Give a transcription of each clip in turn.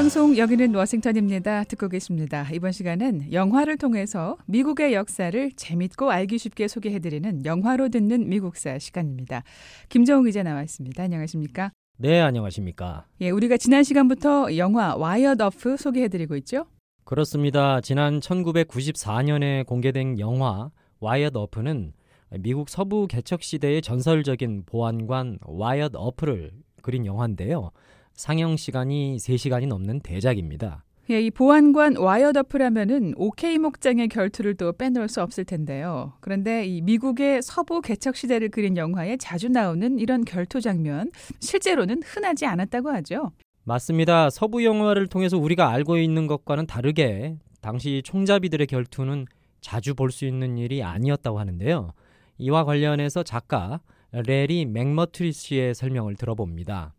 방송 여기는 워싱턴입니다. 듣고 계십니다. 이번 시간은 영화를 통해서 미국의 역사를 재밌고 알기 쉽게 소개해드리는 영화로 듣는 미국사 시간입니다. 김정우 기자 나와 있습니다. 안녕하십니까? 네, 안녕하십니까? 예, 우리가 지난 시간부터 영화 와이어드 어프 소개해드리고 있죠? 그렇습니다. 지난 1994년에 공개된 영화 와이어드 어프는 미국 서부 개척 시대의 전설적인 보안관 와이어드 어프를 그린 영화인데요. 상영 시간이 3시간이 넘는 대작입니다. 예, 이 보안관 와이어드 어프라면은 OK 목장의 결투를 또 빼놓을 수 없을 텐데요. 그런데 이 미국의 서부 개척 시대를 그린 영화에 자주 나오는 이런 결투 장면, 실제로는 흔하지 않았다고 하죠. 맞습니다. 서부 영화를 통해서 우리가 알고 있는 것과는 다르게 당시 총잡이들의 결투는 자주 볼 수 있는 일이 아니었다고 하는데요. 이와 관련해서 작가 레리 맥머트리 씨의 설명을 들어봅니다.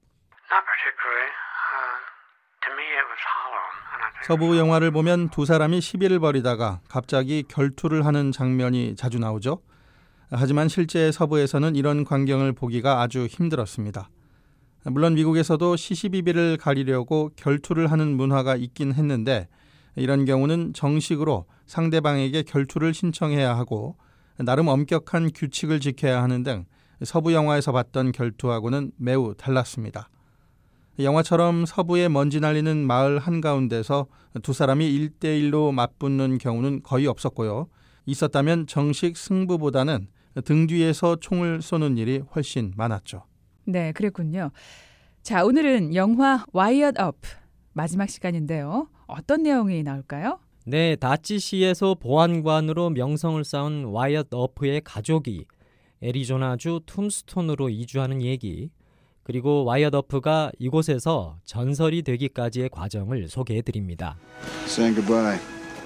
서부 영화를 보면 두 사람이 시비를 벌이다가 갑자기 결투를 하는 장면이 자주 나오죠. 하지만 실제 서부에서는 이런 광경을 보기가 아주 힘들었습니다. 물론 미국에서도 시시비비를 가리려고 결투를 하는 문화가 있긴 했는데 이런 경우는 정식으로 상대방에게 결투를 신청해야 하고 나름 엄격한 규칙을 지켜야 하는 등 서부 영화에서 봤던 결투하고는 매우 달랐습니다. 영화처럼 서부의 먼지 날리는 마을 한가운데서 두 사람이 1대1로 맞붙는 경우는 거의 없었고요. 있었다면 정식 승부보다는 등 뒤에서 총을 쏘는 일이 훨씬 많았죠. 네, 그랬군요. 자, 오늘은 영화 와이어드 어프 마지막 시간인데요. 어떤 내용이 나올까요? 네, 다치시에서 보안관으로 명성을 쌓은 와이어드 어프의 가족이 애리조나주 툼스톤으로 이주하는 얘기, 그리고 와이어드 어프가 이곳에서 전설이 되기까지의 과정을 소개해드립니다. Saying goodbye.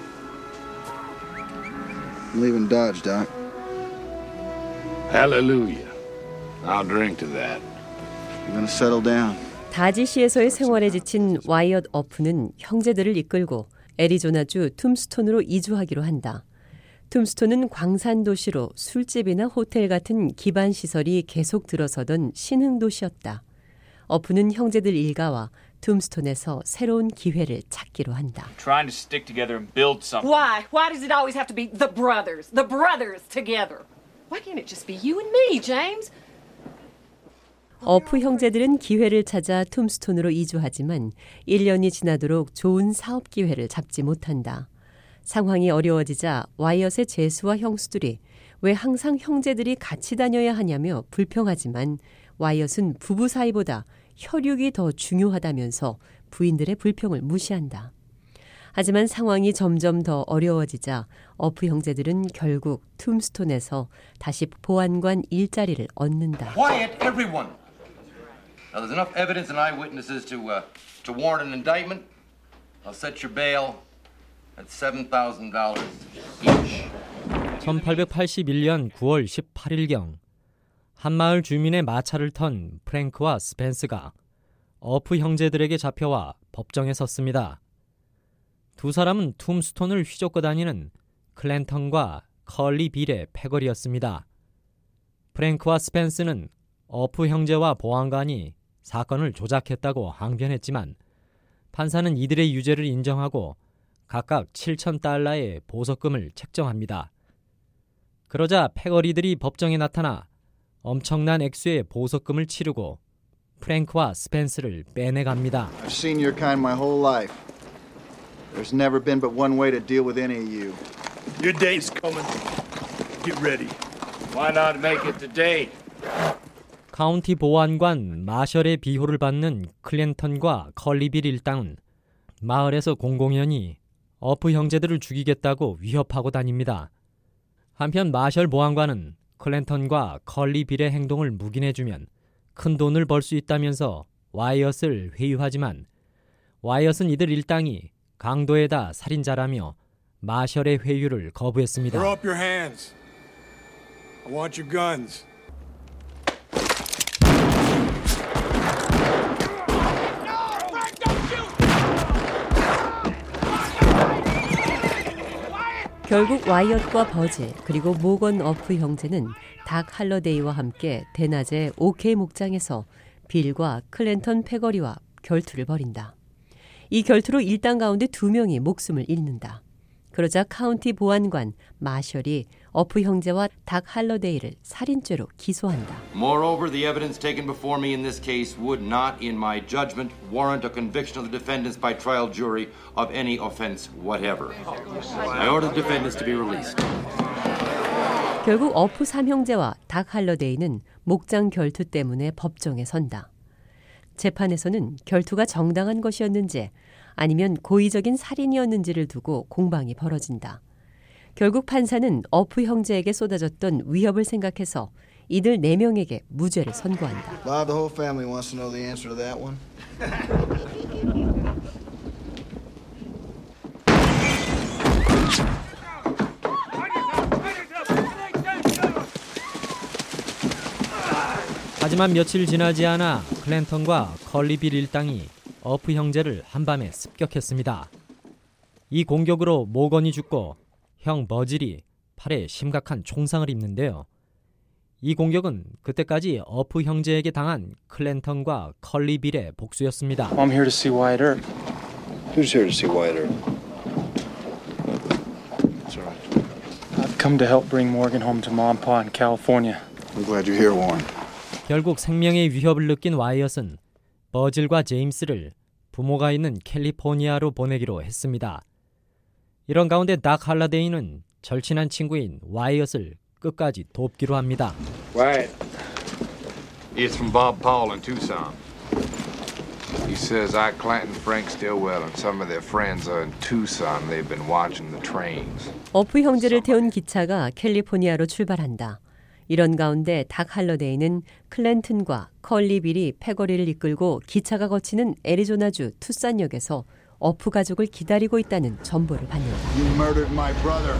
I'm leaving Dodge, Doc. Hallelujah. I'll drink to that. You're gonna settle down. 다지시에서의 생활에 지친 와이어드 어프는 형제들을 이끌고 애리조나주 툼스톤으로 이주하기로 한다. 툼스톤은 광산 도시로 술집이나 호텔 같은 기반 시설이 계속 들어서던 신흥 도시였다. 어프는 형제들 일가와 툼스톤에서 새로운 기회를 찾기로 한다. Trying to stick together and build something. Why? Why does it always have to be the brothers together? Why can't it just be you and me, James? 어프 형제들은 기회를 찾아 툼스톤으로 이주하지만 1년이 지나도록 좋은 사업 기회를 잡지 못한다. 상황이 어려워지자 와이엇의 제수와 형수들이 왜 항상 형제들이 같이 다녀야 하냐며 불평하지만 와이엇은 부부 사이보다 혈육이 더 중요하다면서 부인들의 불평을 무시한다. 하지만 상황이 점점 더 어려워지자 어프 형제들은 결국 툼스톤에서 다시 보안관 일자리를 얻는다. Quiet, everyone. Now, there's enough evidence and eyewitnesses to warrant an indictment. I'll set your bail at $7,000 each. 1881년 9월 18일경 한마을 주민의 마차를 턴 프랭크와 스펜스가 어프 형제들에게 잡혀와 법정에 섰습니다. 두 사람은 툼스톤을 휘젓고 다니는 클랜턴과 컬리 빌의 패거리였습니다. 프랭크와 스펜스는 어프 형제와 보안관이 사건을 조작했다고 항변했지만 판사는 이들의 유죄를 인정하고 각각 $7,000의 보석금을 책정합니다. 그러자 패거리들이 법정에 나타나 엄청난 액수의 보석금을 치르고 프랭크와 스펜스를 빼내갑니다. I've seen your kind my whole life. There's never been but one way to deal with any of you. Your day's coming. Get ready. Why not make it today? 카운티 보안관 마셜의 비호를 받는 클랜턴과 컬리빌 일당은 마을에서 공공연히 어프 형제들을 죽이겠다고 위협하고 다닙니다. 한편 마셜 보안관은 클랜턴과 컬리빌의 행동을 묵인해주면 큰 돈을 벌 수 있다면서 와이엇을 회유하지만 와이엇은 이들 일당이 강도에다 살인자라며 마셜의 회유를 거부했습니다. Throw up your hands. I want your guns. 결국 와이엇과 버즈 그리고 모건 어프 형제는 닥 할러데이와 함께 대낮에 OK 목장에서 빌과 클랜턴 패거리와 결투를 벌인다. 이 결투로 일당 가운데 2명이 목숨을 잃는다. 그러자 카운티 보안관 마셜이 어프 형제와 닥 할러데이를 살인죄로 기소한다. Moreover, the evidence taken before me in this case would not, in my judgment, warrant a conviction of the defendants by trial jury of any offense whatever. I order the defendants to be released. 결국 어프 3형제와 닥 할러데이는 목장 결투 때문에 법정에 선다. 재판에서는 결투가 정당한 것이었는지 아니면 고의적인 살인이었는지를 두고 공방이 벌어진다. 결국 판사는 어프 형제에게 쏟아졌던 위협을 생각해서 이들 4명에게 무죄를 선고한다. Bob, the whole family wants to know the answer to that one. 하지만 며칠 지나지 않아 클랜턴과 컬리빌 일당이 어프 형제를 한밤에 습격했습니다. 이 공격으로 모건이 죽고 형 버질이 팔에 심각한 총상을 입는데요. 이 공격은 그때까지 어프 형제에게 당한 클랜턴과 컬리빌의 복수였습니다. I'm here to see Wyatt Earp. Who's here to see Wyatt Earp? That's all right. I've come to help bring Morgan home to Mom and Pa in California. I'm glad you're here, Warren. 결국 생명의 위협을 느낀 와이엇은 버질과 제임스를 부모가 있는 캘리포니아로 보내기로 했습니다. 이런 가운데 닥 할러데이는 절친한 친구인 와이엇을 끝까지 돕기로 합니다. Wyatt. It's from Bob Paul in Tucson. He says Ike Clanton, Frank Stillwell, and some of their friends are in Tucson. They've been watching the trains. 어프 형제를 태운 기차가 캘리포니아로 출발한다. 이런 가운데 닥 할러데이는 클랜튼과 컬리빌이 패거리를 이끌고 기차가 거치는 애리조나주 투싼역에서 어프 가족을 기다리고 있다는 전보를 받는다. You murdered my brother.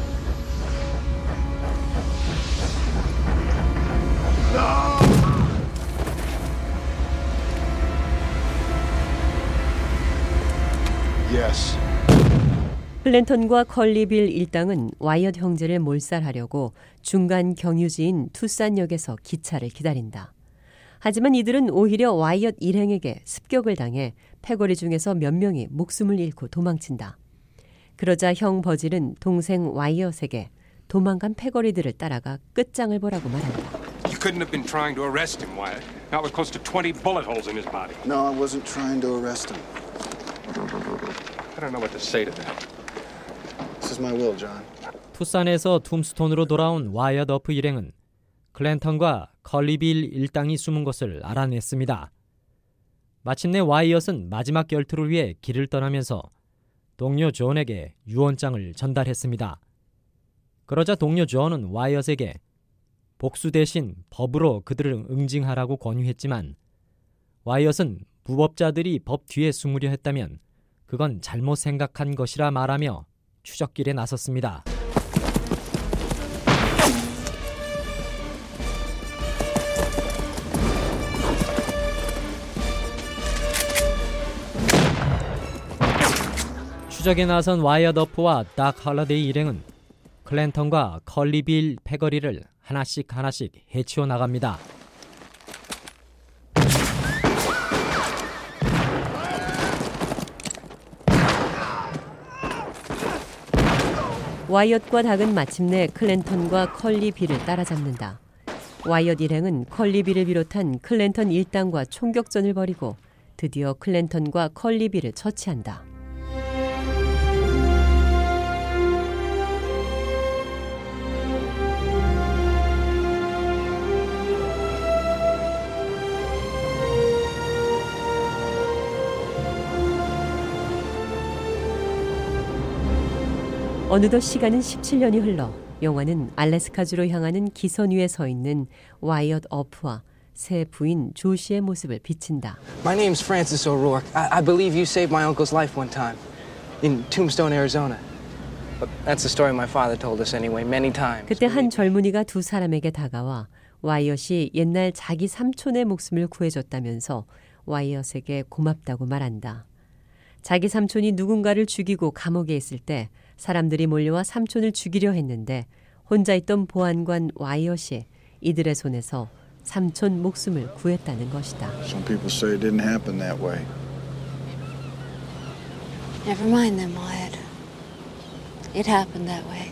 Yes. 클랜턴과 컬리빌 일당은 와이엇 형제를 몰살하려고 중간 경유지인 투싼역에서 기차를 기다린다. 하지만 이들은 오히려 와이엇 일행에게 습격을 당해 패거리 중에서 몇 명이 목숨을 잃고 도망친다. 그러자 형 버질은 동생 와이엇에게 도망간 패거리들을 따라가 끝장을 보라고 말한다. You couldn't have been trying to arrest him, Wyatt. Not with close to 20 bullet holes in his body. No, I wasn't trying to arrest him. I don't know what to say to that. This is my will, John. 투싼에서 툼스톤으로 돌아온 와이엇 어프 일행은 클랜턴과 컬리빌 일당이 숨은 것을 알아냈습니다. 마침내 와이엇은 마지막 결투를 위해 길을 떠나면서 동료 존에게 유언장을 전달했습니다. 그러자 동료 존은 와이엇에게 복수 대신 법으로 그들을 응징하라고 권유했지만 와이엇은 무법자들이 법 뒤에 숨으려 했다면 그건 잘못 생각한 것이라 말하며 추적길에 나섰습니다. 추적에 나선 와이엇 어프와 닥 할러데이 일행은 클랜턴과 컬리빌 패거리를 하나씩 해치워 나갑니다. 와이엇과 닥은 마침내 클랜턴과 컬리빌을 따라잡는다. 와이엇 일행은 컬리빌을 비롯한 클랜턴 일당과 총격전을 벌이고 드디어 클랜턴과 컬리빌을 처치한다. 어느덧 시간은 17년이 흘러 영화는 알래스카주로 향하는 기선 위에 서 있는 와이엇 어프와 새 부인 조시의 모습을 비친다. My name's Francis O'Rourke. I believe you saved my uncle's life one time in Tombstone, Arizona. But that's the story my father told us anyway, many times. 그때 한 젊은이가 두 사람에게 다가와 와이엇이 옛날 자기 삼촌의 목숨을 구해줬다면서 와이엇에게 고맙다고 말한다. 자기 삼촌이 누군가를 죽이고 감옥에 있을 때 사람들이 몰려와 삼촌을 죽이려 했는데 혼자 있던 보안관 와이엇이 이들의 손에서 삼촌 목숨을 구했다는 것이다. Some people say it didn't happen that way. Never mind them, Wyatt. It happened that way.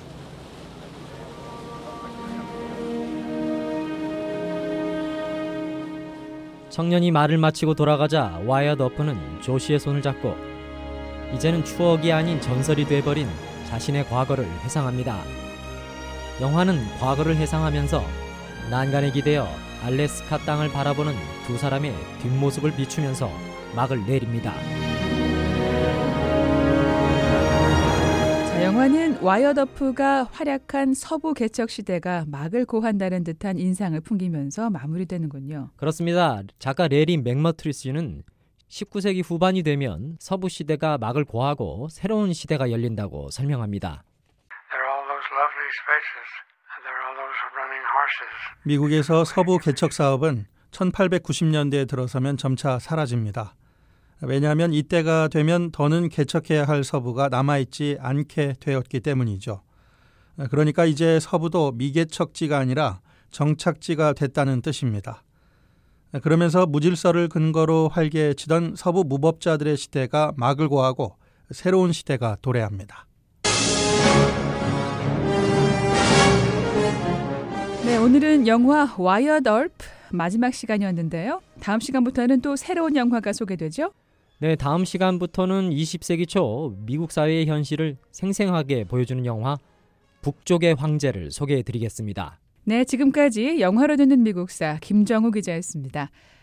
청년이 말을 마치고 돌아가자 와이엇 어프는 조시의 손을 잡고 이제는 추억이 아닌 전설이 돼버린 자신의 과거를 회상합니다. 영화는 과거를 회상하면서 난간에 기대어 알래스카 땅을 바라보는 두 사람의 뒷모습을 비추면서 막을 내립니다. 자, 영화는 와이엇 어프가 활약한 서부 개척 시대가 막을 고한다는 듯한 인상을 풍기면서 마무리되는군요. 그렇습니다. 작가 레리 맥머트리스는 19세기 후반이 되면 서부 시대가 막을 고하고 새로운 시대가 열린다고 설명합니다. 미국에서 서부 개척 사업은 1890년대에 들어서면 점차 사라집니다. 왜냐하면 이때가 되면 더는 개척해야 할 서부가 남아있지 않게 되었기 때문이죠. 그러니까 이제 서부도 미개척지가 아니라 정착지가 됐다는 뜻입니다. 그러면서 무질서를 근거로 활개치던 서부 무법자들의 시대가 막을 고하고 새로운 시대가 도래합니다. 네, 오늘은 영화 와이엇 어프 마지막 시간이었는데요. 다음 시간부터는 또 새로운 영화가 소개되죠? 네, 다음 시간부터는 20세기 초 미국 사회의 현실을 생생하게 보여주는 영화 북쪽의 황제를 소개해드리겠습니다. 네, 지금까지 영화로 듣는 미국사 김정우 기자였습니다.